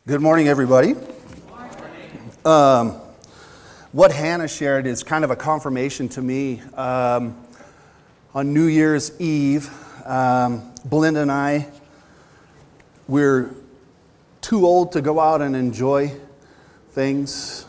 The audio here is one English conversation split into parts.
Good morning, everybody. What Hannah shared is kind of a confirmation to me. On New Year's Eve, Belinda and I, we're too old to go out and enjoy things.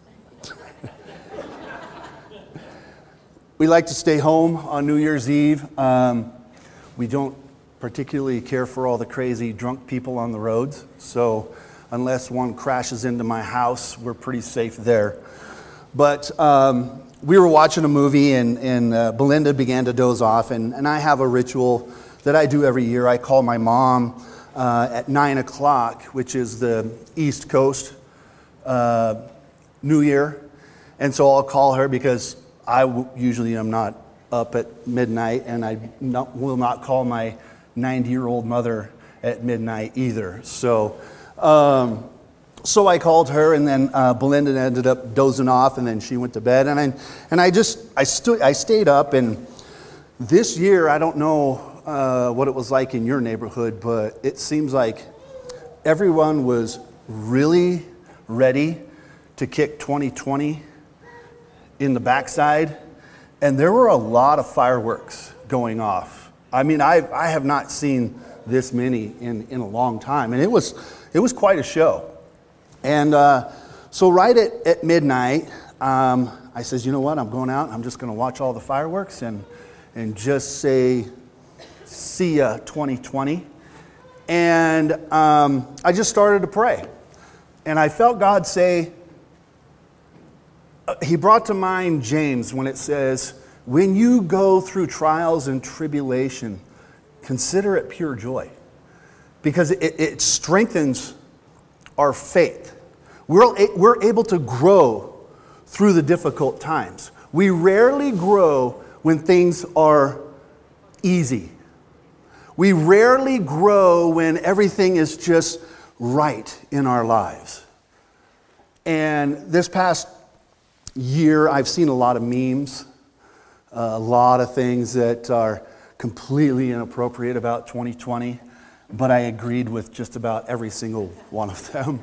We like to stay home on New Year's Eve. We don't particularly care for all the crazy drunk people on the roads, so unless one crashes into my house, we're pretty safe there. But we were watching a movie, and Belinda began to doze off, and I have a ritual that I do every year. I call my mom at 9 o'clock, which is the East Coast New Year. And so I'll call her because I usually am not up at midnight, and I will not call my 90-year-old mother at midnight either. So I called her, and then Belinda ended up dozing off, and then she went to bed, and I stayed up. And this year, I don't know what it was like in your neighborhood, but it seems like everyone was really ready to kick 2020 in the backside, and there were a lot of fireworks going off. I mean, I have not seen this many in a long time, and it was quite a show. And so right at midnight, I says, you know what, I'm going out, I'm just going to watch all the fireworks and just say, see ya 2020. And I just started to pray. And I felt God say, He brought to mind James when it says, when you go through trials and tribulation, consider it pure joy. Because it strengthens our faith. We're able to grow through the difficult times. We rarely grow when things are easy. We rarely grow when everything is just right in our lives. And this past year, I've seen a lot of memes, a lot of things that are completely inappropriate about 2020. But I agreed with just about every single one of them.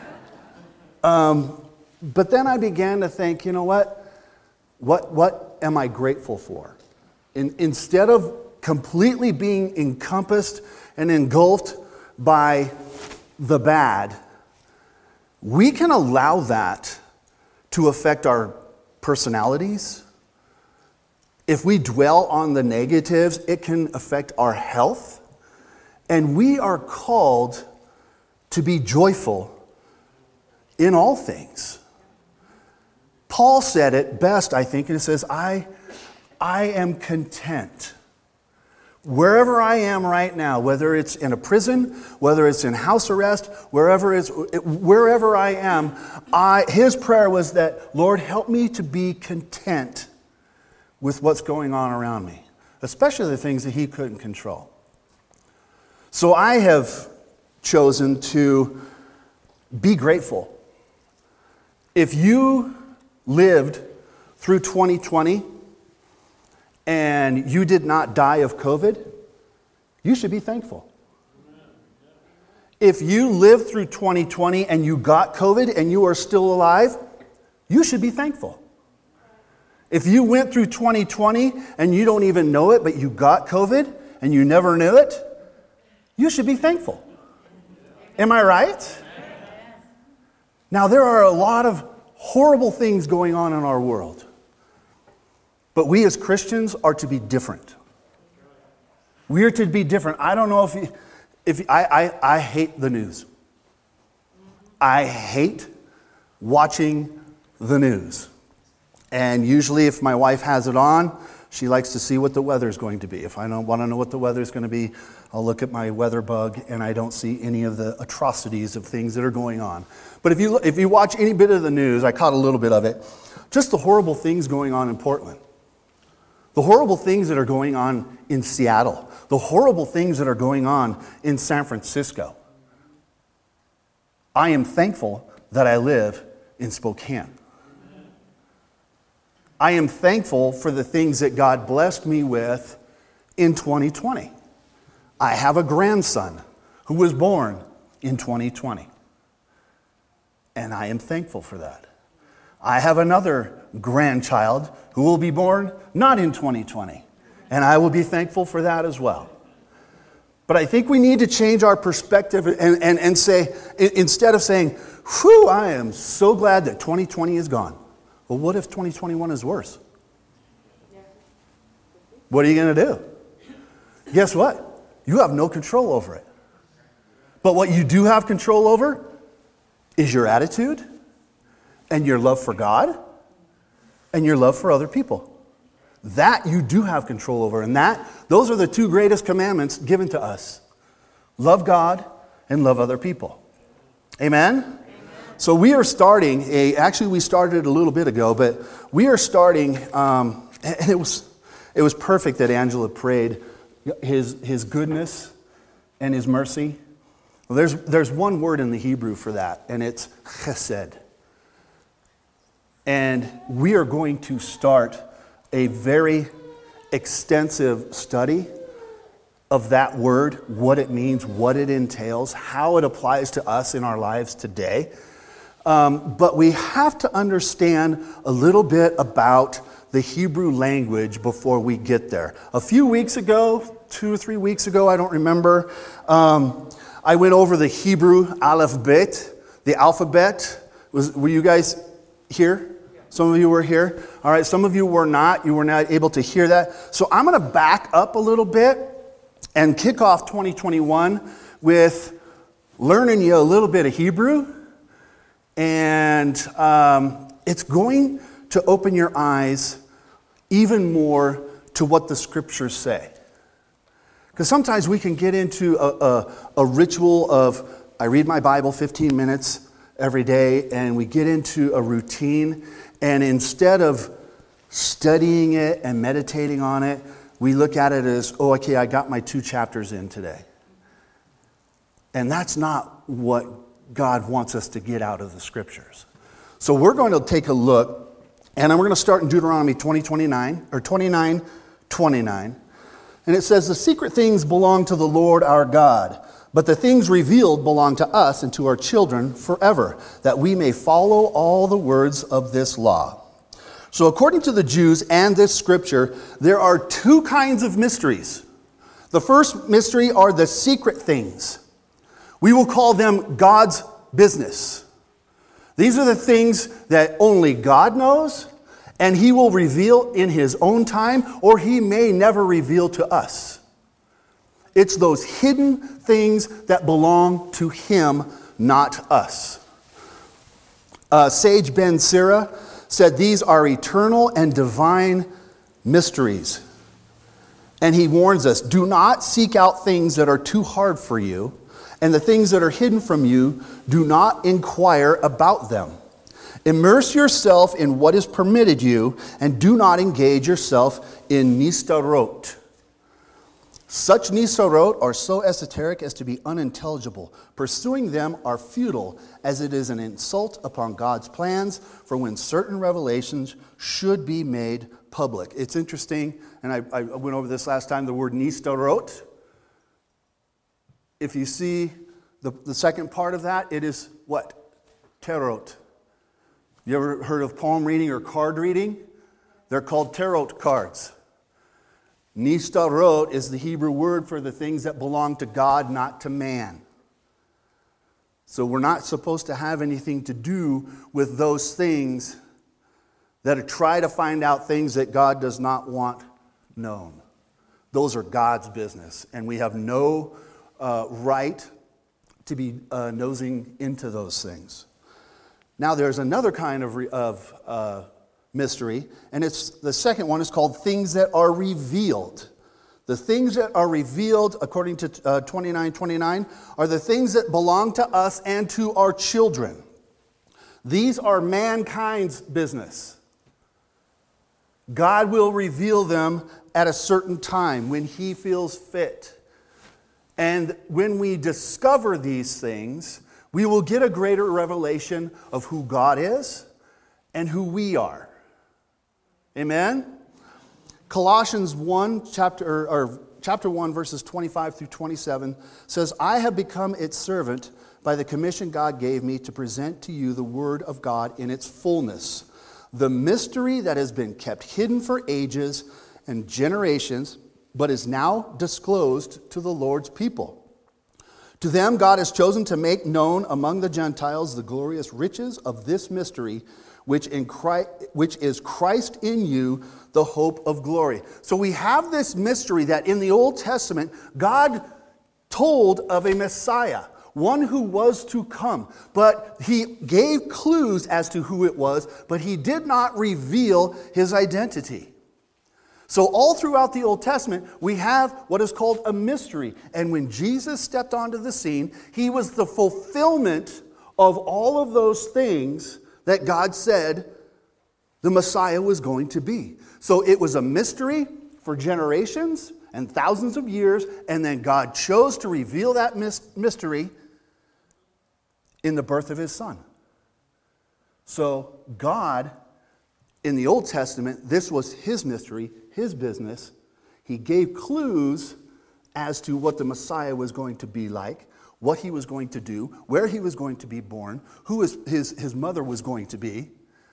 But then I began to think, you know what am I grateful for? Instead of completely being encompassed and engulfed by the bad, we can allow that to affect our personalities. If we dwell on the negatives, it can affect our health. And we are called to be joyful in all things. Paul said it best, I think, and it says, I am content. Wherever I am right now, whether it's in a prison, whether it's in house arrest, wherever I am, his prayer was that, Lord, help me to be content with what's going on around me, especially the things that he couldn't control. So I have chosen to be grateful. If you lived through 2020 and you did not die of COVID, you should be thankful. If you lived through 2020 and you got COVID and you are still alive, you should be thankful. If you went through 2020 and you don't even know it, but you got COVID and you never knew it, you should be thankful. Am I right? Now, there are a lot of horrible things going on in our world. But we as Christians are to be different. We are to be different. I don't know if I hate the news. I hate watching the news. And usually if my wife has it on, she likes to see what the weather's going to be. If I don't want to know what the weather's going to be, I'll look at my weather bug and I don't see any of the atrocities of things that are going on. But if you watch any bit of the news, I caught a little bit of it, just the horrible things going on in Portland. The horrible things that are going on in Seattle. The horrible things that are going on in San Francisco. I am thankful that I live in Spokane. I am thankful for the things that God blessed me with in 2020. I have a grandson who was born in 2020. and I am thankful for that. I have another grandchild who will be born not in 2020, and I will be thankful for that as well. But I think we need to change our perspective and say, instead of saying, whew, I am so glad that 2020 is gone. Well, what if 2021 is worse? What are you going to do? Guess what? You have no control over it. But what you do have control over is your attitude and your love for God and your love for other people. That you do have control over. And those are the two greatest commandments given to us. Love God and love other people. Amen? Amen. So we are starting actually we started a little bit ago, but we are starting, and it was perfect that Angela prayed his goodness and his mercy. Well, there's one word in the Hebrew for that, and it's chesed. And we are going to start a very extensive study of that word, what it means, what it entails, how it applies to us in our lives today. But we have to understand a little bit about the Hebrew language before we get there. A few weeks ago, 2 or 3 weeks ago, I don't remember, I went over the Hebrew alphabet, the alphabet. Were you guys here? Some of you were here. All right, some of you were not. You were not able to hear that. So I'm going to back up a little bit and kick off 2021 with learning you a little bit of Hebrew. And it's going to open your eyes even more to what the scriptures say. Because sometimes we can get into a ritual of, I read my Bible 15 minutes every day, and we get into a routine, and instead of studying it and meditating on it, we look at it as, oh, okay, I got my 2 chapters in today. And that's not what God wants us to get out of the scriptures. So we're going to take a look, and we're going to start in Deuteronomy 29:29. And it says, the secret things belong to the Lord our God, but the things revealed belong to us and to our children forever, that we may follow all the words of this law. So according to the Jews and this scripture, there are 2 kinds of mysteries. The first mystery are the secret things. We will call them God's business. These are the things that only God knows, and He will reveal in His own time, or He may never reveal to us. It's those hidden things that belong to Him, not us. Sage Ben Sira said these are eternal and divine mysteries. And he warns us, do not seek out things that are too hard for you, and the things that are hidden from you, do not inquire about them. Immerse yourself in what is permitted you, and do not engage yourself in nistarot. Such nistarot are so esoteric as to be unintelligible. Pursuing them are futile, as it is an insult upon God's plans for when certain revelations should be made public. It's interesting, and I went over this last time, the word nistarot. If you see the second part of that, it is what? Tarot. You ever heard of palm reading or card reading? They're called tarot cards. Nistarot is the Hebrew word for the things that belong to God, not to man. So we're not supposed to have anything to do with those things that try to find out things that God does not want known. Those are God's business, and we have no right to be nosing into those things. Now there's another kind of mystery, and it's the second one is called things that are revealed. The things that are revealed, according to 29:29, are the things that belong to us and to our children. These are mankind's business. God will reveal them at a certain time when He feels fit. And when we discover these things, we will get a greater revelation of who God is and who we are. Amen? Colossians 1, chapter chapter 1, verses 25 through 27 says, I have become its servant by the commission God gave me to present to you the word of God in its fullness, the mystery that has been kept hidden for ages and generations, but is now disclosed to the Lord's people. To them God has chosen to make known among the Gentiles the glorious riches of this mystery, which is Christ in you, the hope of glory. So we have this mystery that in the Old Testament, God told of a Messiah, one who was to come. But he gave clues as to who it was, but he did not reveal his identity. So all throughout the Old Testament, we have what is called a mystery. And when Jesus stepped onto the scene, he was the fulfillment of all of those things that God said the Messiah was going to be. So it was a mystery for generations and thousands of years, and then God chose to reveal that mystery in the birth of his Son. So God, in the Old Testament, this was his mystery, his business. He gave clues as to what the Messiah was going to be like, what he was going to do, where he was going to be born, who his mother was going to be.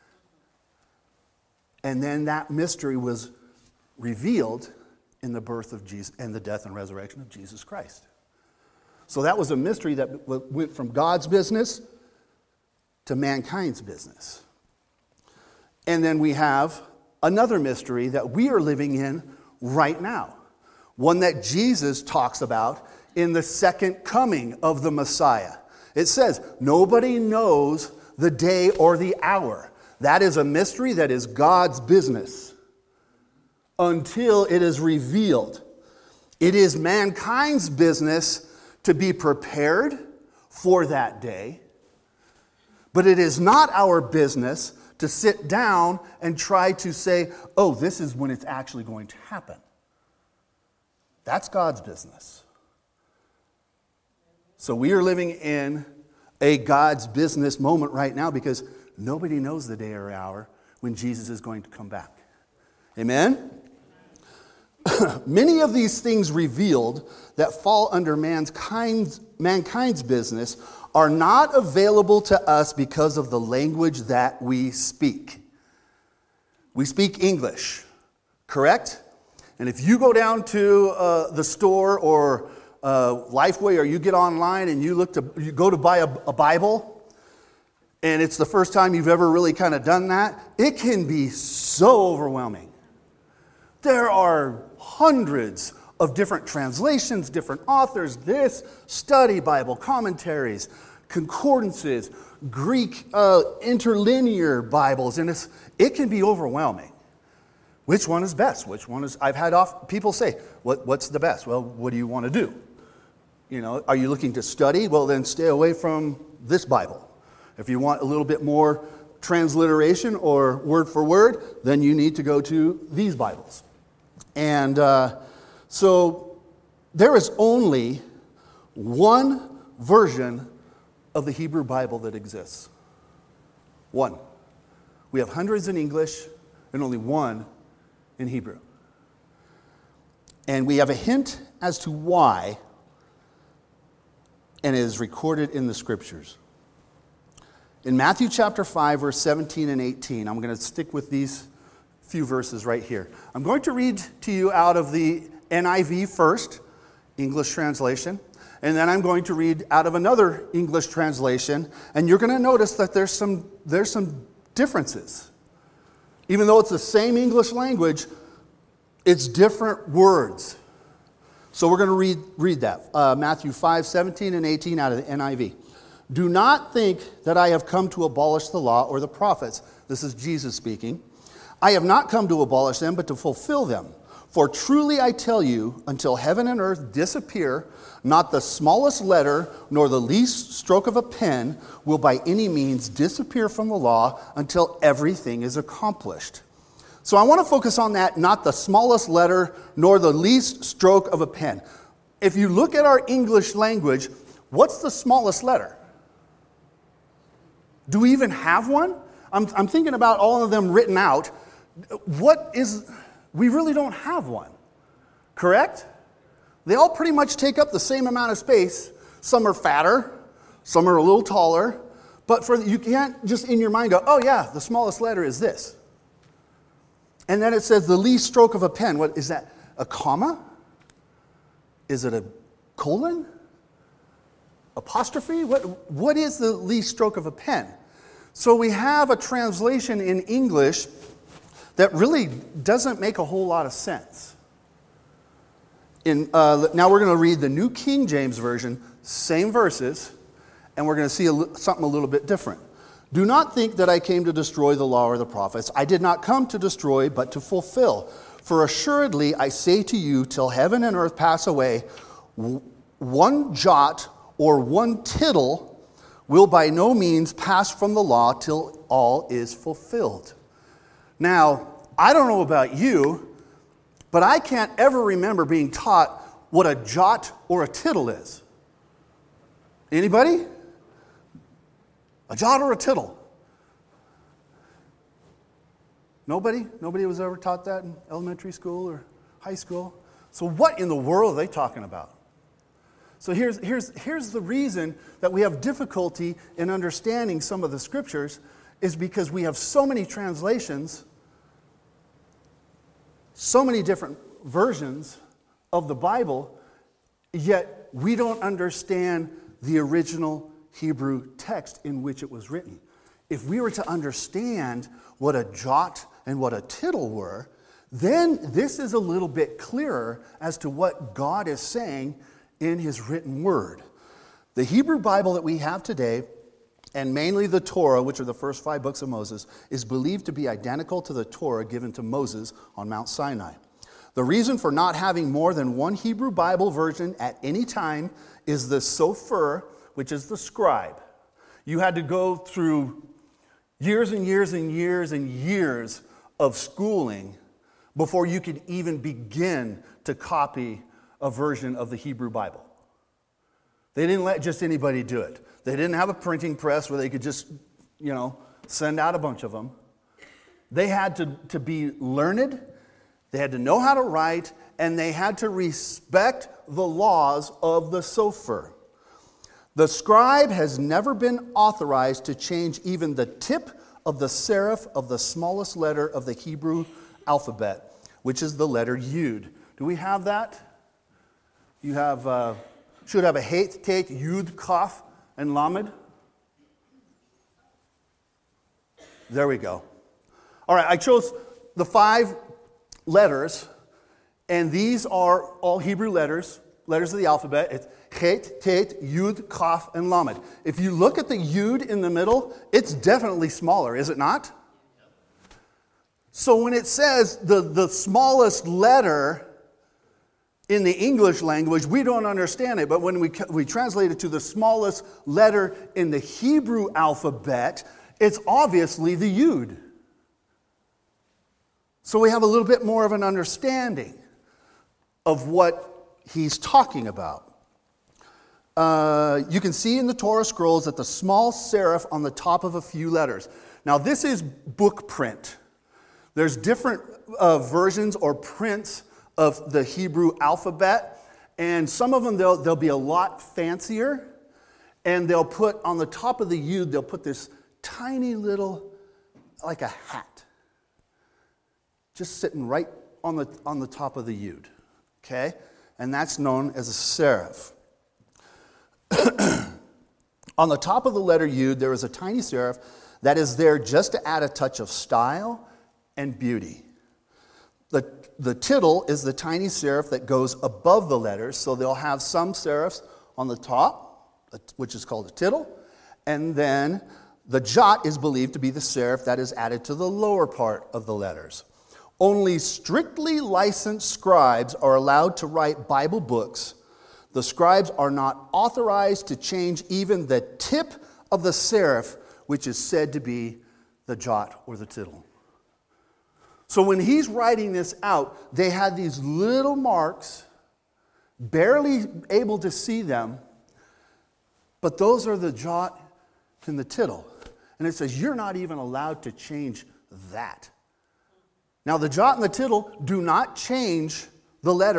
And then that mystery was revealed in the birth of Jesus and the death and resurrection of Jesus Christ. So that was a mystery that went from God's business to mankind's business. And then we have another mystery that we are living in right now. One that Jesus talks about in the second coming of the Messiah. It says, nobody knows the day or the hour. That is a mystery that is God's business until it is revealed. It is mankind's business to be prepared for that day, but it is not our business to sit down and try to say, oh, this is when it's actually going to happen. That's God's business. So we are living in a God's business moment right now because nobody knows the day or hour when Jesus is going to come back. Amen? Many of these things revealed that fall under mankind's business are not available to us because of the language that we speak. We speak English, correct? And if you go down to the store or Lifeway, or you get online and you go to buy a Bible, and it's the first time you've ever really kind of done that, it can be so overwhelming. There are hundreds of different translations, different authors, this study Bible, commentaries, concordances, Greek interlinear Bibles, and it can be overwhelming. Which one is best? Which one is? I've had people say, "What's the best?" Well, what do you want to do? You know, are you looking to study? Well, then stay away from this Bible. If you want a little bit more transliteration or word for word, then you need to go to these Bibles. And so there is only one version of the Hebrew Bible that exists. One. We have hundreds in English and only one in Hebrew. And we have a hint as to why, and it is recorded in the Scriptures. In Matthew chapter 5, verse 17 and 18, I'm going to stick with these few verses right here. I'm going to read to you out of the NIV first, English translation, and then I'm going to read out of another English translation, and you're going to notice that there's some differences. Even though it's the same English language, it's different words. So we're going to read that. Matthew 5, 17 and 18 out of the NIV. Do not think that I have come to abolish the law or the prophets. This is Jesus speaking. I have not come to abolish them, but to fulfill them. For truly I tell you, until heaven and earth disappear, not the smallest letter nor the least stroke of a pen will by any means disappear from the law until everything is accomplished. So I want to focus on that, not the smallest letter nor the least stroke of a pen. If you look at our English language, what's the smallest letter? Do we even have one? I'm thinking about all of them written out. We really don't have one, correct? They all pretty much take up the same amount of space. Some are fatter, some are a little taller, but you can't just in your mind go, oh yeah, the smallest letter is this. And then it says the least stroke of a pen. What is that? A comma? Is it a colon? Apostrophe? What is the least stroke of a pen? So we have a translation in English that really doesn't make a whole lot of sense. Now we're going to read the New King James Version, same verses, and we're going to see something a little bit different. Do not think that I came to destroy the law or the prophets. I did not come to destroy, but to fulfill. For assuredly I say to you, till heaven and earth pass away, one jot or one tittle will by no means pass from the law till all is fulfilled. Now, I don't know about you, but I can't ever remember being taught what a jot or a tittle is. Anybody? A jot or a tittle? Nobody? Nobody was ever taught that in elementary school or high school? So what in the world are they talking about? So here's the reason that we have difficulty in understanding some of the scriptures is because we have so many translations, so many different versions of the Bible, yet we don't understand the original Hebrew text in which it was written. If we were to understand what a jot and what a tittle were, then this is a little bit clearer as to what God is saying in his written word. The Hebrew Bible that we have today, and mainly the Torah, which are the first 5 books of Moses, is believed to be identical to the Torah given to Moses on Mount Sinai. The reason for not having more than one Hebrew Bible version at any time is the sofer, which is the scribe. You had to go through years and years and years and years of schooling before you could even begin to copy a version of the Hebrew Bible. They didn't let just anybody do it. They didn't have a printing press where they could just, send out a bunch of them. They had to be learned, they had to know how to write, and they had to respect the laws of the sofer. The scribe has never been authorized to change even the tip of the serif of the smallest letter of the Hebrew alphabet, which is the letter Yud. Do we have that? You should have a Het, Tet, Yud, Kaf, and Lamed. There we go. All right, I chose the 5 letters, and these are all Hebrew letters of the alphabet. It's Het, Tet, Yud, Kaf, and Lamed. If you look at the Yud in the middle, it's definitely smaller, is it not? So when it says the smallest letter in the English language, we don't understand it. But when we translate it to the smallest letter in the Hebrew alphabet, it's obviously the Yud. So we have a little bit more of an understanding of what he's talking about. You can see in the Torah scrolls that the small serif on the top of a few letters. Now this is book print. There's different versions or prints of the Hebrew alphabet, and some of them they'll be a lot fancier, and they'll put on the top of the Yud, they'll put this tiny little, like a hat, just sitting right on the top of the Yud, okay? And that's known as a serif. On the top of the letter Yud, there is a tiny serif that is there just to add a touch of style and beauty. The tittle is the tiny serif that goes above the letters, so they'll have some serifs on the top, which is called a tittle, and then the jot is believed to be the serif that is added to the lower part of the letters. Only strictly licensed scribes are allowed to write Bible books. The scribes are not authorized to change even the tip of the serif, which is said to be the jot or the tittle. So when he's writing this out, they had these little marks, barely able to see them, but those are the jot and the tittle. And it says, you're not even allowed to change that. Now, the jot and the tittle do not change the letter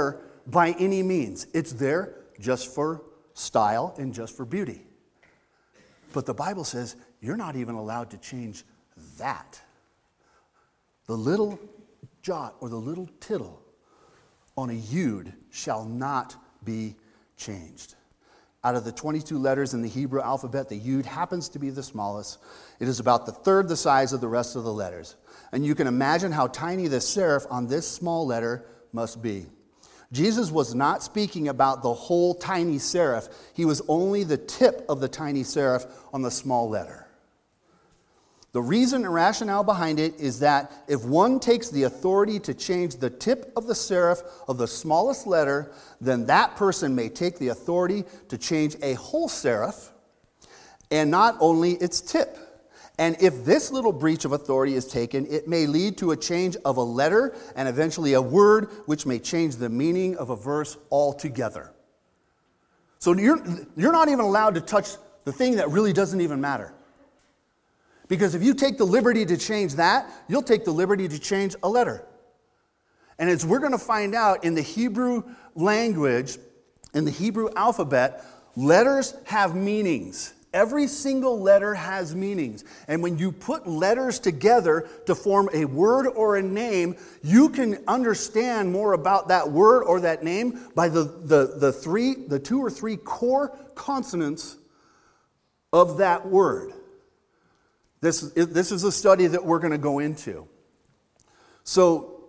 by any means. It's there just for style and just for beauty. But the Bible says you're not even allowed to change that. The little jot or the little tittle on a yud shall not be changed. Out of the 22 letters in the Hebrew alphabet, the yud happens to be the smallest. It is about the third the size of the rest of the letters. And you can imagine how tiny the serif on this small letter must be. Jesus was not speaking about the whole tiny serif. He was only the tip of the tiny serif on the small letter. The reason and rationale behind it is that if one takes the authority to change the tip of the serif of the smallest letter, then that person may take the authority to change a whole serif and not only its tip. And if this little breach of authority is taken, it may lead to a change of a letter and eventually a word, which may change the meaning of a verse altogether. So you're not even allowed to touch the thing that really doesn't even matter. Because if you take the liberty to change that, you'll take the liberty to change a letter. And as we're going to find out in the Hebrew language, in the Hebrew alphabet, letters have meanings. Every single letter has meanings. And when you put letters together to form a word or a name, you can understand more about that word or that name by the two or three core consonants of that word. This is a study that we're going to go into. So,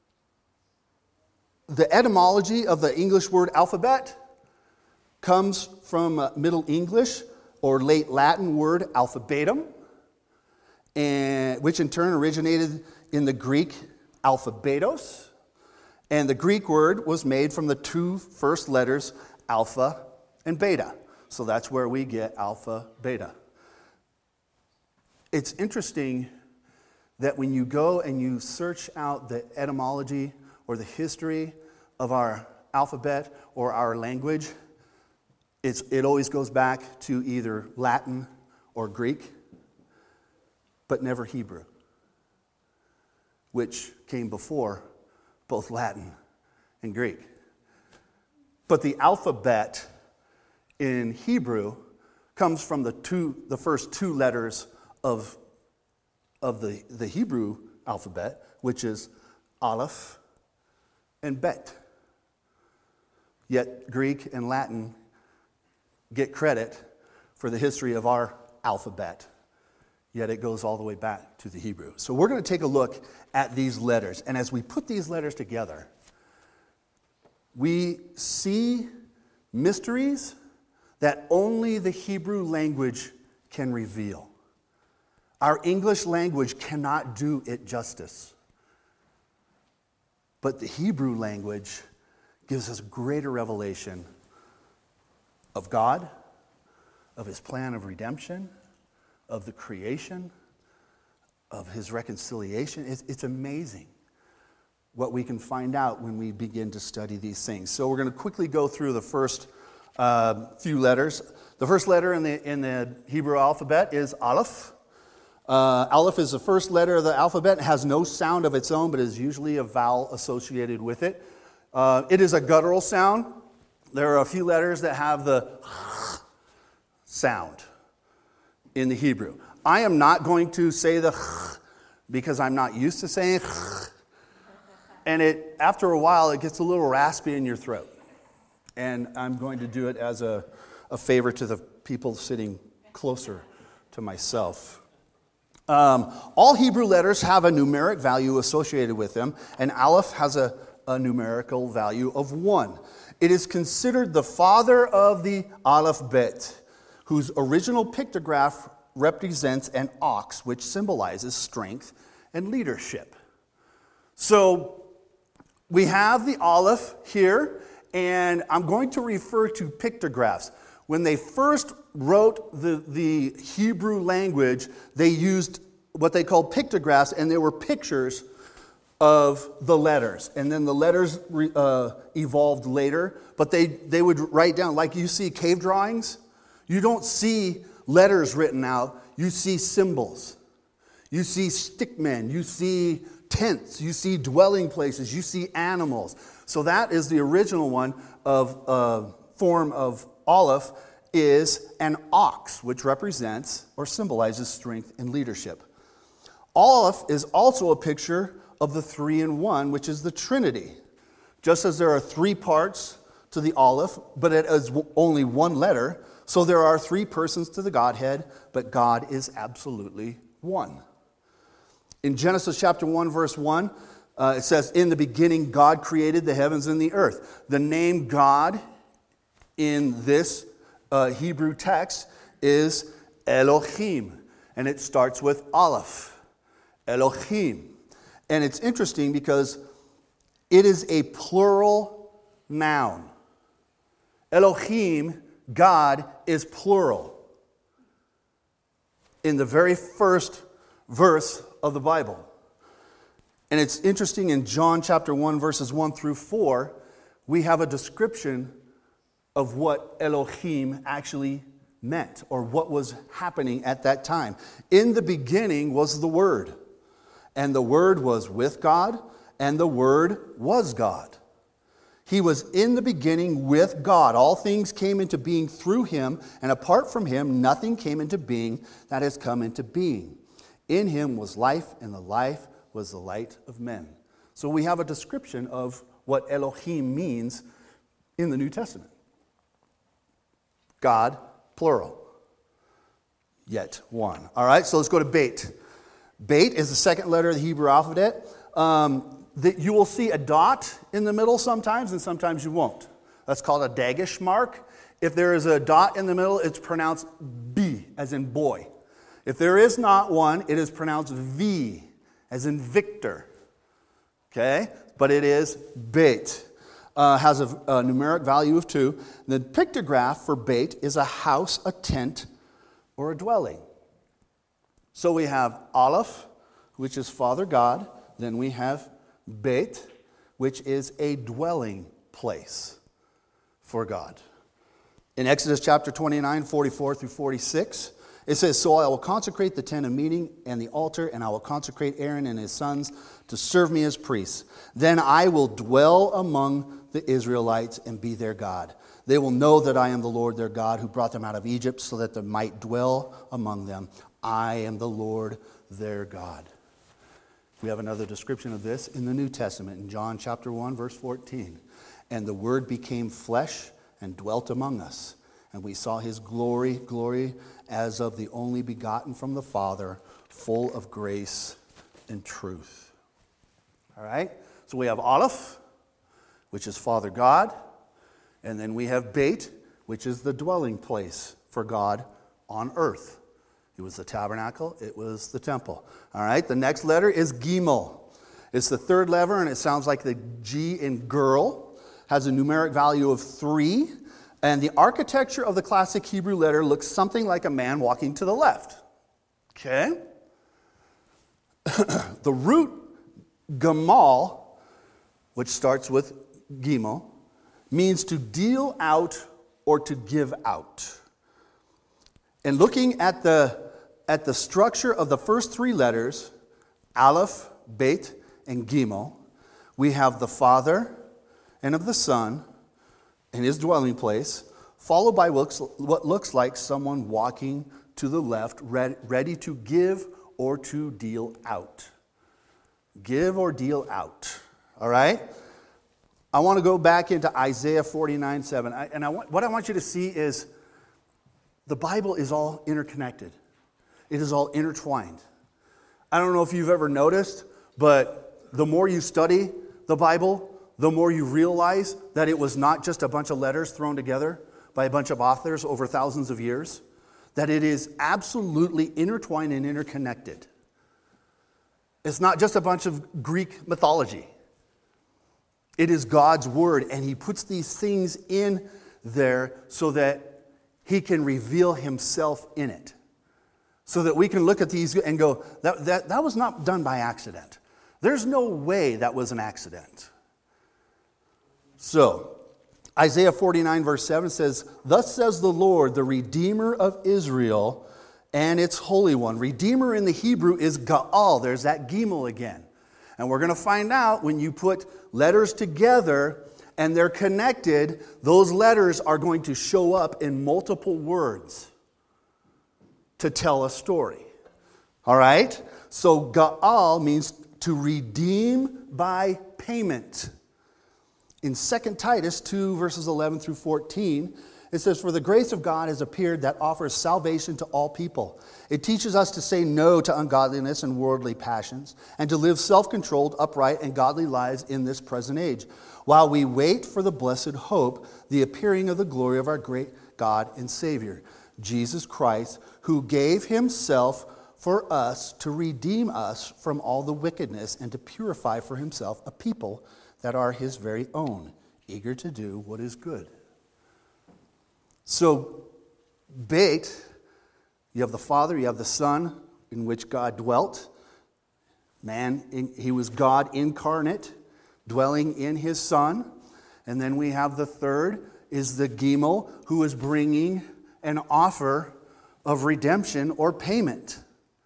the etymology of the English word alphabet comes from Middle English or late Latin word alphabetum, which in turn originated in the Greek alphabetos. And the Greek word was made from the two first letters alpha and beta. So that's where we get alpha, beta. It's interesting that when you go and you search out the etymology or the history of our alphabet or our language, it always goes back to either Latin or Greek, but never Hebrew, which came before both Latin and Greek. But the alphabet in Hebrew comes from the first two letters of the Hebrew alphabet, which is Aleph and Bet. Yet Greek and Latin get credit for the history of our alphabet, yet it goes all the way back to the Hebrew. So we're going to take a look at these letters, and as we put these letters together, we see mysteries that only the Hebrew language can reveal. Our English language cannot do it justice. But the Hebrew language gives us greater revelation of God, of His plan of redemption, of the creation, of His reconciliation. It's amazing what we can find out when we begin to study these things. So we're going to quickly go through the first few letters. The first letter in the Hebrew alphabet is Aleph. Aleph is the first letter of the alphabet. It has no sound of its own, but is usually a vowel associated with it. It is a guttural sound. There are a few letters that have the sound in the Hebrew. I am not going to say the because I'm not used to saying and after a while it gets a little raspy in your throat. And I'm going to do it as a favor to the people sitting closer to myself. All Hebrew letters have a numeric value associated with them, and Aleph has a numerical value of 1. It is considered the father of the Aleph Bet, whose original pictograph represents an ox, which symbolizes strength and leadership. So we have the Aleph here, and I'm going to refer to pictographs. When they first wrote the Hebrew language, they used what they called pictographs, and they were pictures of the letters. And then the letters evolved later, but they would write down, like you see cave drawings, you don't see letters written out, you see symbols. You see stickmen, you see tents, you see dwelling places, you see animals. So that is the original one of form of Aleph, is an ox, which represents or symbolizes strength and leadership. Aleph is also a picture of the 3-in-1, which is the Trinity. Just as there are 3 parts to the Aleph, but it is only 1 letter, so there are 3 persons to the Godhead, but God is absolutely one. In Genesis chapter 1, verse 1, it says, "In the beginning God created the heavens and the earth." The name God in this Hebrew text is Elohim, and it starts with Aleph. Elohim. And it's interesting because it is a plural noun. Elohim, God, is plural. In the very first verse of the Bible. And it's interesting, in John chapter 1, verses 1 through 4, we have a description of what Elohim actually meant, or what was happening at that time. In the beginning was the Word, and the Word was with God, and the Word was God. He was in the beginning with God. All things came into being through him, and apart from him, nothing came into being that has come into being. In him was life, and the life was the light of men. So we have a description of what Elohim means in the New Testament. God, plural, yet one. All right, so let's go to Beit. Beit is the second letter of the Hebrew alphabet. You will see a dot in the middle sometimes, and sometimes you won't. That's called a dagesh mark. If there is a dot in the middle, it's pronounced B, as in boy. If there is not one, it is pronounced V, as in Victor. Okay? But it is Beit. Has a numeric value of 2. The pictograph for Beit is a house, a tent, or a dwelling. So we have Aleph, which is Father God. Then we have Beit, which is a dwelling place for God. In Exodus chapter 29, 44 through 46, it says, "So I will consecrate the tent of meeting and the altar, and I will consecrate Aaron and his sons to serve me as priests. Then I will dwell among the Israelites and be their God. They will know that I am the Lord their God, who brought them out of Egypt, so that they might dwell among them. I am the Lord their God." We have another description of this in the New Testament, in John chapter 1, verse 14. "And the Word became flesh and dwelt among us. And we saw his glory as of the only begotten from the Father, full of grace and truth." All right? So we have Aleph, which is Father God. And then we have Beit, which is the dwelling place for God on earth. It was the tabernacle. It was the temple. All right? The next letter is Gimel. It's the third letter, and it sounds like the G in girl. Has a numeric value of 3. And the architecture of the classic Hebrew letter looks something like a man walking to the left. Okay? The root gamal, which starts with gimel, means to deal out or to give out. And looking at the structure of the first 3 letters, Aleph, Beit, and Gimel, we have the Father and of the Son in his dwelling place, followed by what looks like someone walking to the left, ready to give or to deal out. Give or deal out. All right? I want to go back into Isaiah 49:7. What I want you to see is the Bible is all interconnected. It is all intertwined. I don't know if you've ever noticed, but the more you study the Bible, the more you realize that it was not just a bunch of letters thrown together by a bunch of authors over thousands of years, that it is absolutely intertwined and interconnected. It's not just a bunch of Greek mythology. It is God's word, and he puts these things in there so that he can reveal himself in it. So that we can look at these and go, that was not done by accident. There's no way that was an accident. So, Isaiah 49 verse 7 says, "Thus says the Lord, the Redeemer of Israel and its Holy One." Redeemer in the Hebrew is Gaal. There's that Gimel again. And we're going to find out when you put letters together and they're connected, those letters are going to show up in multiple words to tell a story. All right? So Ga'al means to redeem by payment. In 2 Titus 2, verses 11 through 14, it says, "For the grace of God has appeared that offers salvation to all people. It teaches us to say no to ungodliness and worldly passions, and to live self-controlled, upright, and godly lives in this present age, while we wait for the blessed hope, the appearing of the glory of our great God and Savior, Jesus Christ, who gave himself for us to redeem us from all the wickedness and to purify for himself a people that are his very own, eager to do what is good." So, Beit, you have the Father, you have the Son, in which God dwelt. He was God incarnate, dwelling in his Son. And then we have the third, is the Gimel, who is bringing an offer of redemption or payment.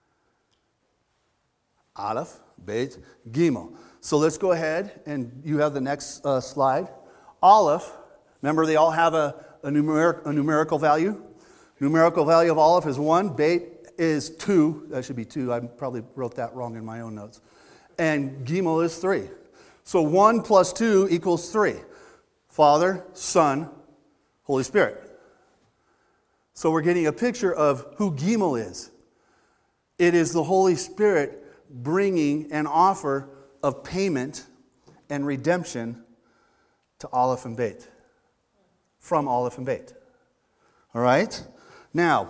Aleph, Beit, Gimel. So let's go ahead, and you have the next slide. Aleph, remember they all have a numerical value. Numerical value of Aleph is 1. Beit is 2. That should be 2. I probably wrote that wrong in my own notes. And Gimel is 3. So 1 plus 2 equals 3. Father, Son, Holy Spirit. So we're getting a picture of who Gimel is. It is the Holy Spirit bringing an offer of payment and redemption to Aleph and Beit. From Aleph and Beit. All right? Now,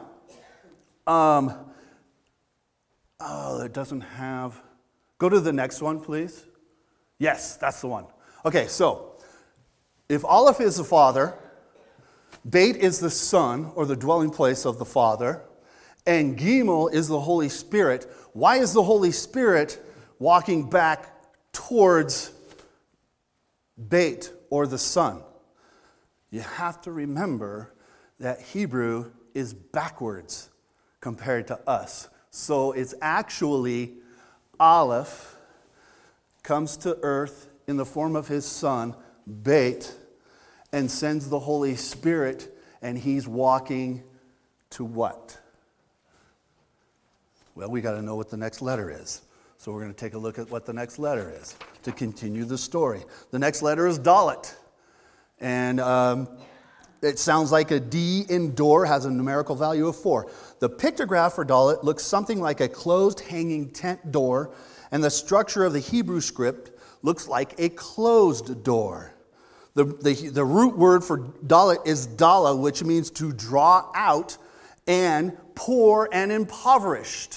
it doesn't have... Go to the next one, please. Yes, that's the one. Okay, so, if Aleph is the Father, Beit is the Son, or the dwelling place of the Father, and Gimel is the Holy Spirit. Why is the Holy Spirit walking back towards Beit, or the Son? You have to remember that Hebrew is backwards compared to us. So it's actually Aleph comes to earth in the form of his Son, Beit, and sends the Holy Spirit, and he's walking to what? Well, we got to know what the next letter is. So we're going to take a look at what the next letter is to continue the story. The next letter is Dalet. And it sounds like a D in door, has a numerical value of 4. The pictograph for Dalet looks something like a closed hanging tent door, and the structure of the Hebrew script looks like a closed door. The root word for Dalet is Dala, which means to draw out, and poor and impoverished.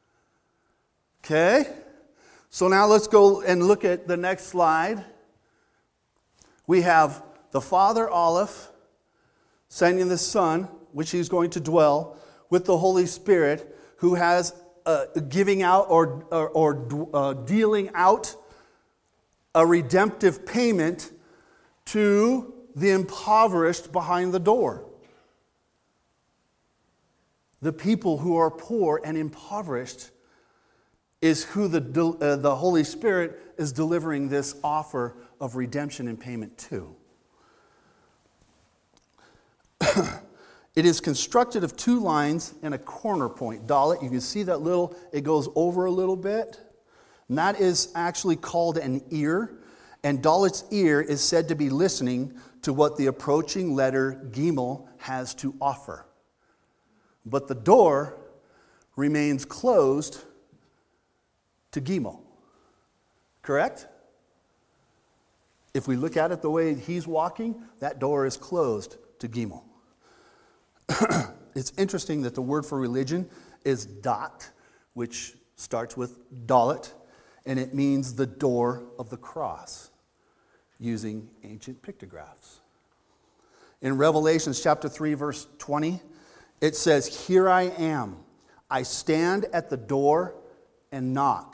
Okay? So now let's go and look at the next slide. We have the Father, Aleph, sending the Son, which he's going to dwell, with the Holy Spirit, who has giving out or dealing out a redemptive payment to the impoverished behind the door. The people who are poor and impoverished is who the Holy Spirit is delivering this offer of redemption and payment to. It is constructed of 2 lines and a corner point. Dalet, you can see that it goes over a little bit. And that is actually called an ear. And Dalet's ear is said to be listening to what the approaching letter Gimel has to offer. But the door remains closed to Gimel. Correct? If we look at it the way he's walking, that door is closed to Gimel. It's interesting that the word for religion is dat, which starts with Dalet, and it means the door of the cross, using ancient pictographs. In Revelation chapter 3, verse 20, it says, "Here I am. I stand at the door and knock.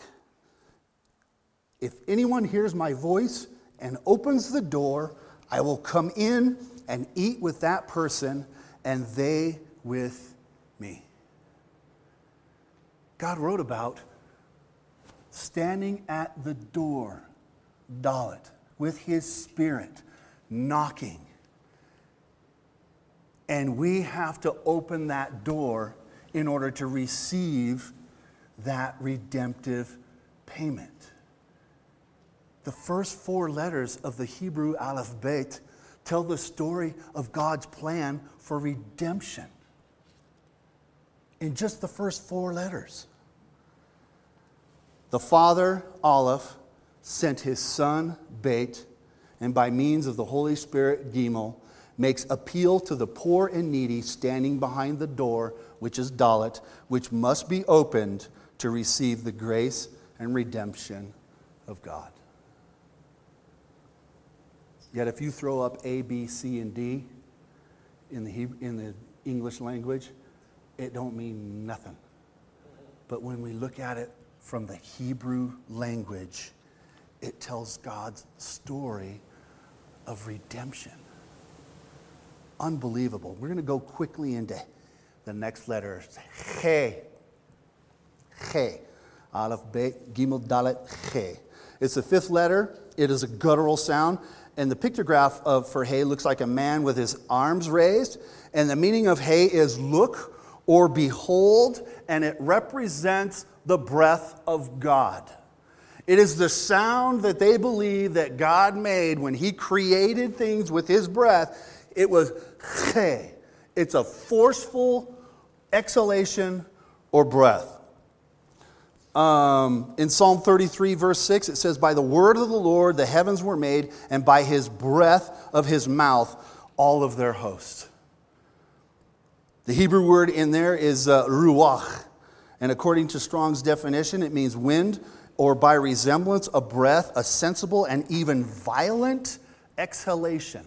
If anyone hears my voice and opens the door, I will come in and eat with that person and they with me." God wrote about standing at the door, Dalet, with his Spirit, knocking. And we have to open that door in order to receive that redemptive payment. The first 4 letters of the Hebrew Aleph Bet tell the story of God's plan for redemption. In just the first 4 letters. The Father, Aleph, sent his Son, Bet, and by means of the Holy Spirit, Gimel, makes appeal to the poor and needy standing behind the door, which is Dalet, which must be opened to receive the grace and redemption of God. Yet if you throw up A, B, C, and D in the English language, it don't mean nothing. But when we look at it from the Hebrew language, it tells God's story of redemption. Unbelievable. We're going to go quickly into the next letter. He. He. Aleph, Bet, Gimel, Dalet, He. It's the 5th letter. It is a guttural sound. And the pictograph for He looks like a man with his arms raised. And the meaning of He is look or behold, and it represents the breath of God. It is the sound that they believe that God made when he created things with his breath. It was He. It's a forceful exhalation or breath. In Psalm 33, verse 6, it says, by the word of the Lord the heavens were made, and by his breath of his mouth all of their hosts. The Hebrew word in there is ruach. And according to Strong's definition, it means wind, or by resemblance, a breath, a sensible and even violent exhalation.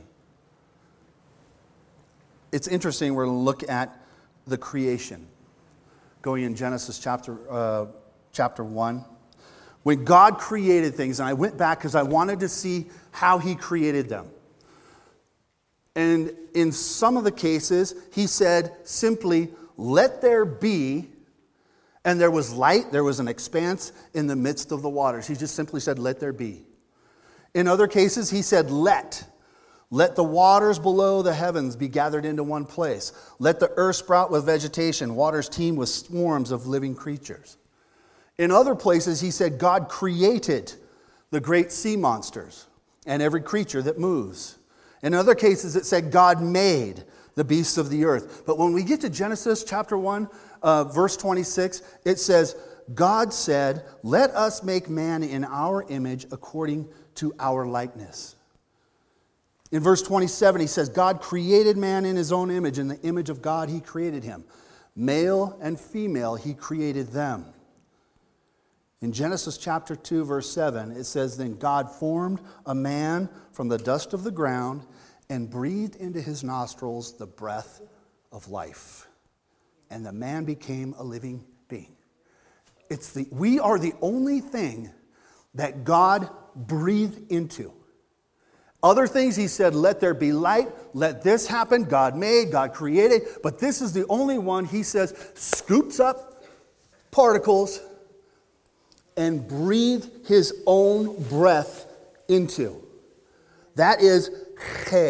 It's interesting, we're going to look at the creation. Going in Genesis chapter 1. When God created things, and I went back because I wanted to see how he created them. And in some of the cases, he said simply, let there be, and there was light, there was an expanse in the midst of the waters. He just simply said, let there be. In other cases, he said, let the waters below the heavens be gathered into one place. Let the earth sprout with vegetation, waters teem with swarms of living creatures. In other places, he said, God created the great sea monsters and every creature that moves. In other cases, it said God made the beasts of the earth. But when we get to Genesis chapter 1, verse 26, it says, God said, let us make man in our image according to our likeness. In verse 27, he says, God created man in his own image. In the image of God, he created him. Male and female, he created them. In Genesis chapter 2, verse 7, it says, then God formed a man from the dust of the ground and breathed into his nostrils the breath of life. And the man became a living being. We are the only thing that God breathed into. Other things he said, let there be light, let this happen, God made, God created. But this is the only one he says scoops up particles and breathed his own breath into. That is He.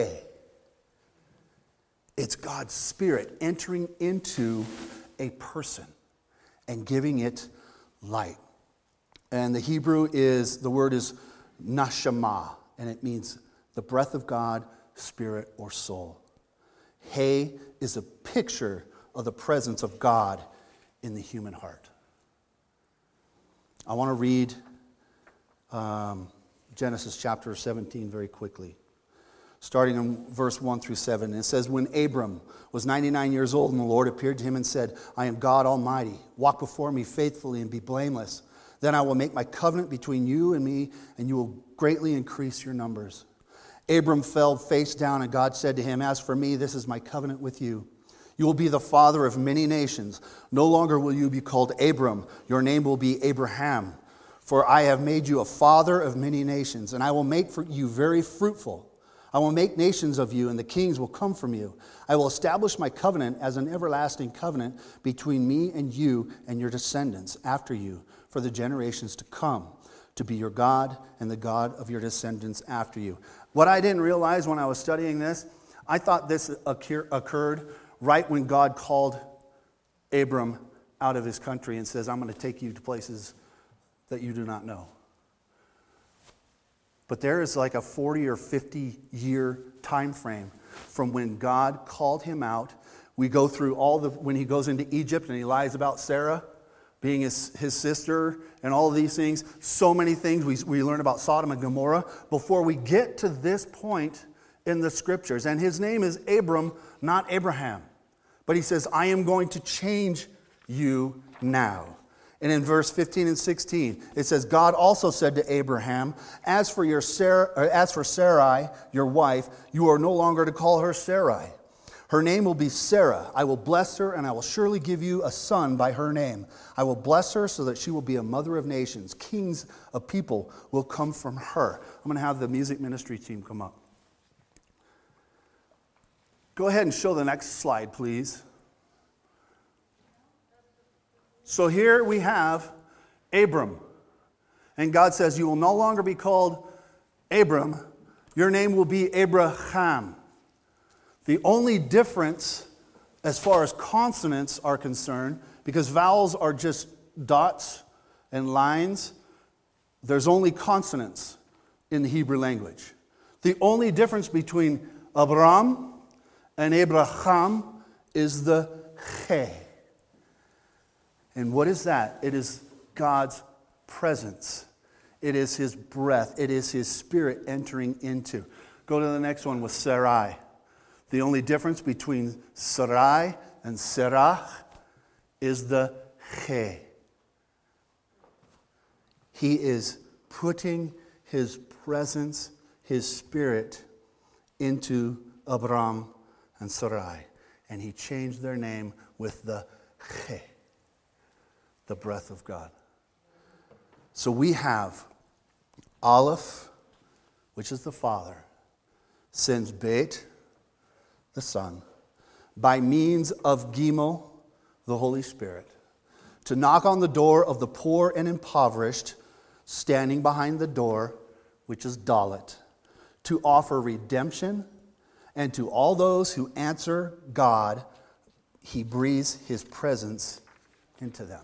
It's God's Spirit entering into a person and giving it light. And the Hebrew the word is nashama, and it means the breath of God, spirit, or soul. He is a picture of the presence of God in the human heart. I want to read Genesis chapter 17 very quickly, starting in verse 1 through 7. It says, when Abram was 99 years old, and the Lord appeared to him and said, I am God Almighty. Walk before me faithfully and be blameless. Then I will make my covenant between you and me, and you will greatly increase your numbers. Abram fell face down, and God said to him, as for me, this is my covenant with you. You will be the father of many nations. No longer will you be called Abram. Your name will be Abraham. For I have made you a father of many nations, and I will make you very fruitful. I I will make nations of you, and the kings will come from you. I will establish my covenant as an everlasting covenant between me and you and your descendants after you for the generations to come, to be your God and the God of your descendants after you. What I didn't realize when I was studying this, I thought this occurred right when God called Abram out of his country and says, I'm going to take you to places that you do not know. But there is like a 40 or 50 year time frame from when God called him out. We go through when he goes into Egypt and he lies about Sarah being his sister and all of these things. So many things we learn about Sodom and Gomorrah before we get to this point in the scriptures. And his name is Abram, not Abraham. But he says, I am going to change you now. And in verse 15 and 16, it says, God also said to Abraham, as for Sarai, your wife, you are no longer to call her Sarai. Her name will be Sarah. I will bless her, and I will surely give you a son by her name. I will bless her so that she will be a mother of nations. Kings of people will come from her. I'm going to have the music ministry team come up. Go ahead and show the next slide, please. So here we have Abram. And God says, you will no longer be called Abram. Your name will be Abraham. The only difference as far as consonants are concerned, because vowels are just dots and lines, there's only consonants in the Hebrew language. The only difference between Abram and Abraham is the che. And what is that? It is God's presence. It is his breath. It is his spirit entering into. Go to the next one with Sarai. The only difference between Sarai and Serach is the che. He is putting his presence, his spirit, into Abram and Sarai. And he changed their name with the che. The breath of God. So we have Aleph, which is the Father, sends Beit, the Son, by means of Gimel, the Holy Spirit, to knock on the door of the poor and impoverished, standing behind the door, which is Dalet, to offer redemption, and to all those who answer God, he breathes his presence into them.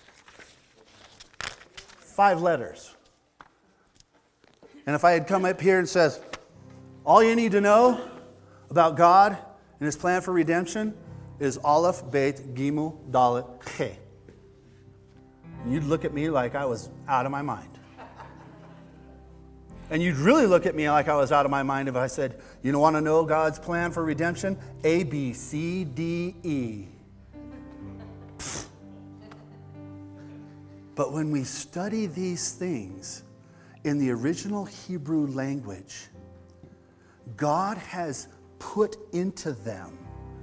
5 letters. And if I had come up here and says, all you need to know about God and his plan for redemption is Aleph, Beit, Gimel, Dalet, Che. And you'd look at me like I was out of my mind. And you'd really look at me like I was out of my mind if I said, you want to know God's plan for redemption? A, B, C, D, E. But when we study these things in the original Hebrew language, God has put into them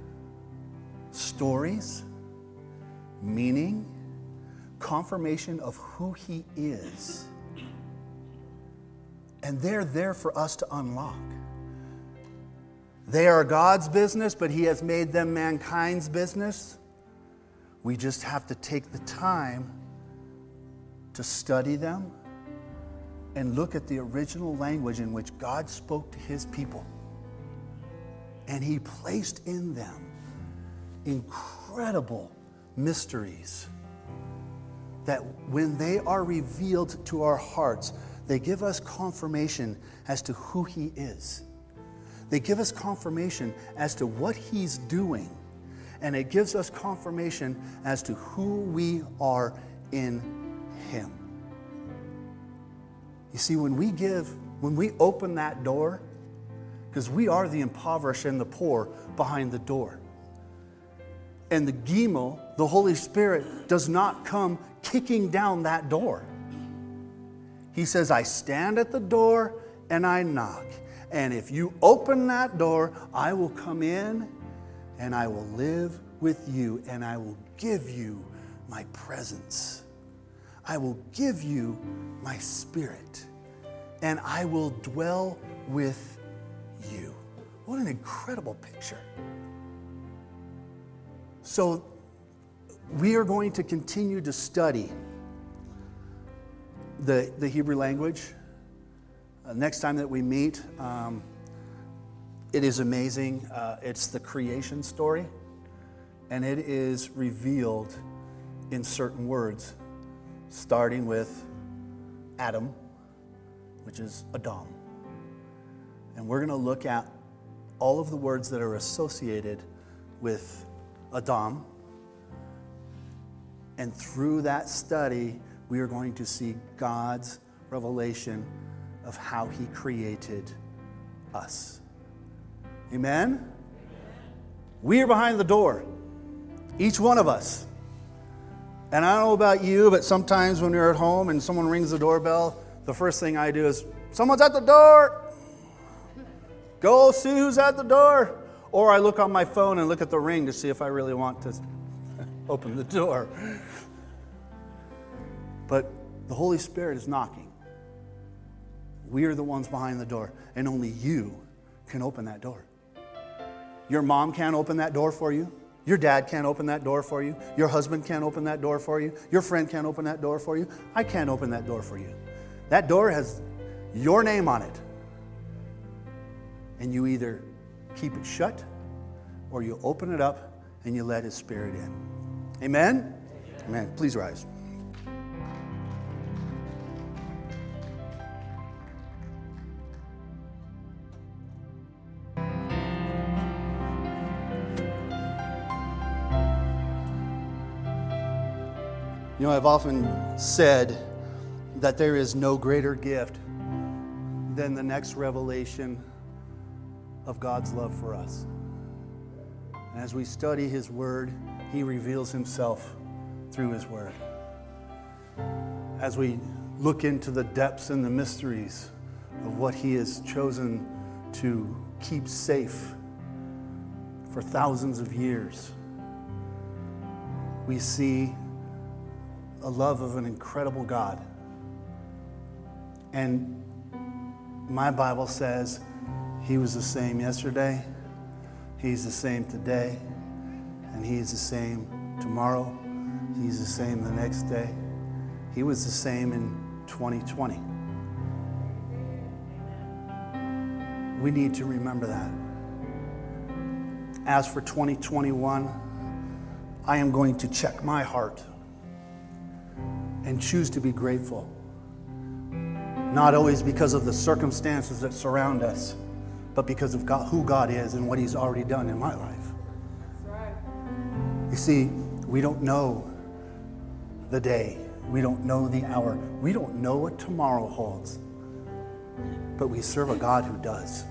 stories, meaning, confirmation of who he is. And they're there for us to unlock. They are God's business, but he has made them mankind's business. We just have to take the time to study them and look at the original language in which God spoke to his people. And he placed in them incredible mysteries that when they are revealed to our hearts, they give us confirmation as to who he is. They give us confirmation as to what he's doing. And it gives us confirmation as to who we are in him. You see, when we open that door, because we are the impoverished and the poor behind the door. And the Gimel, the Holy Spirit, does not come kicking down that door. He says, I stand at the door and I knock. And if you open that door, I will come in and I will live with you and I will give you my presence. I will give you my spirit and I will dwell with you. What an incredible picture. So we are going to continue to study the Hebrew language. Next time that we meet, it is amazing. It's the creation story, and it is revealed in certain words, starting with Adam, which is Adam. And we're going to look at all of the words that are associated with Adam. And through that study, we are going to see God's revelation of how he created us. Amen? We are behind the door, each one of us. And I don't know about you, but sometimes when you're at home and someone rings the doorbell, the first thing I do is, someone's at the door. Go see who's at the door. Or I look on my phone and look at the ring to see if I really want to open the door. But the Holy Spirit is knocking. We are the ones behind the door, and only you can open that door. Your mom can't open that door for you. Your dad can't open that door for you. Your husband can't open that door for you. Your friend can't open that door for you. I can't open that door for you. That door has your name on it. And you either keep it shut or you open it up and you let His Spirit in. Amen? Amen. Please rise. You know, I've often said that there is no greater gift than the next revelation of God's love for us. And as we study His Word, He reveals Himself through His Word. As we look into the depths and the mysteries of what He has chosen to keep safe for thousands of years, we see a love of an incredible God. And my Bible says He was the same yesterday, He's the same today, and He's the same tomorrow. He's the same the next day. He was the same in 2020. We need to remember that. As for 2021, I am going to check my heart and choose to be grateful. Not always because of the circumstances that surround us, but because of God, who God is and what He's already done in my life. That's right. You see, we don't know the day. We don't know the hour. We don't know what tomorrow holds. But we serve a God who does.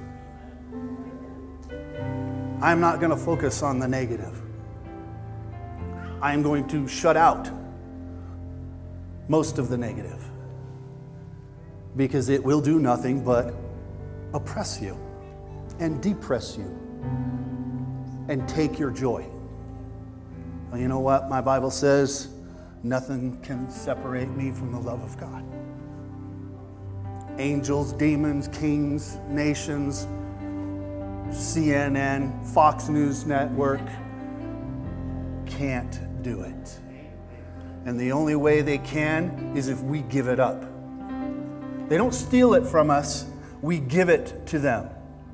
I'm not going to focus on the negative. I am going to shut out most of the negative, because it will do nothing but oppress you and depress you and take your joy. Well, you know what? My Bible says nothing can separate me from the love of God. Angels, demons, kings, nations, CNN, Fox News Network can't do it. And the only way they can is if we give it up. They don't steal it from us, we give it to them.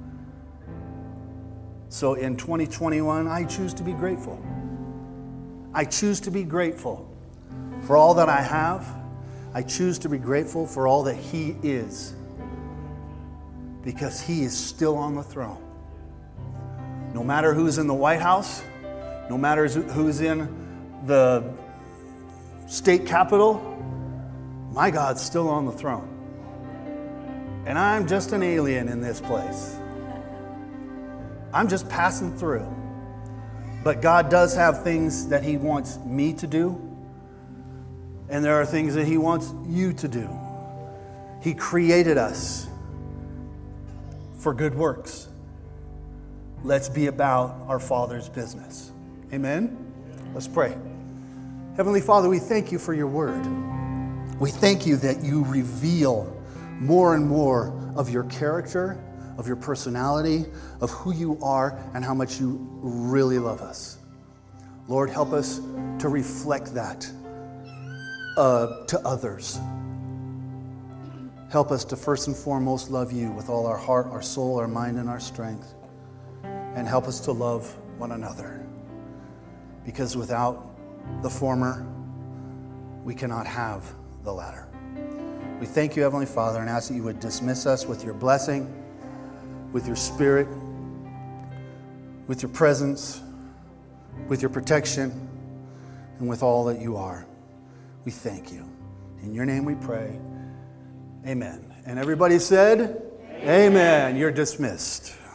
So in 2021, I choose to be grateful. I choose to be grateful for all that I have. I choose to be grateful for all that He is, because He is still on the throne. No matter who's in the White House, no matter who's in the state capitol, my God's still on the throne. And I'm just an alien in this place. I'm just passing through. But God does have things that He wants me to do, and there are things that He wants you to do. He created us for good works. Let's be about our Father's business. Amen? Let's pray. Heavenly Father, we thank You for Your Word. We thank You that You reveal more and more of Your character, of your personality, of who you are, and how much you really love us. Lord, help us to reflect that to others. Help us to first and foremost love you with all our heart, our soul, our mind, and our strength. And help us to love one another. Because without the former, we cannot have the latter. We thank you, Heavenly Father, and ask that you would dismiss us with your blessing, with your spirit, with your presence, with your protection, and with all that you are. We thank you. In your name we pray. Amen. And everybody said, Amen. You're dismissed.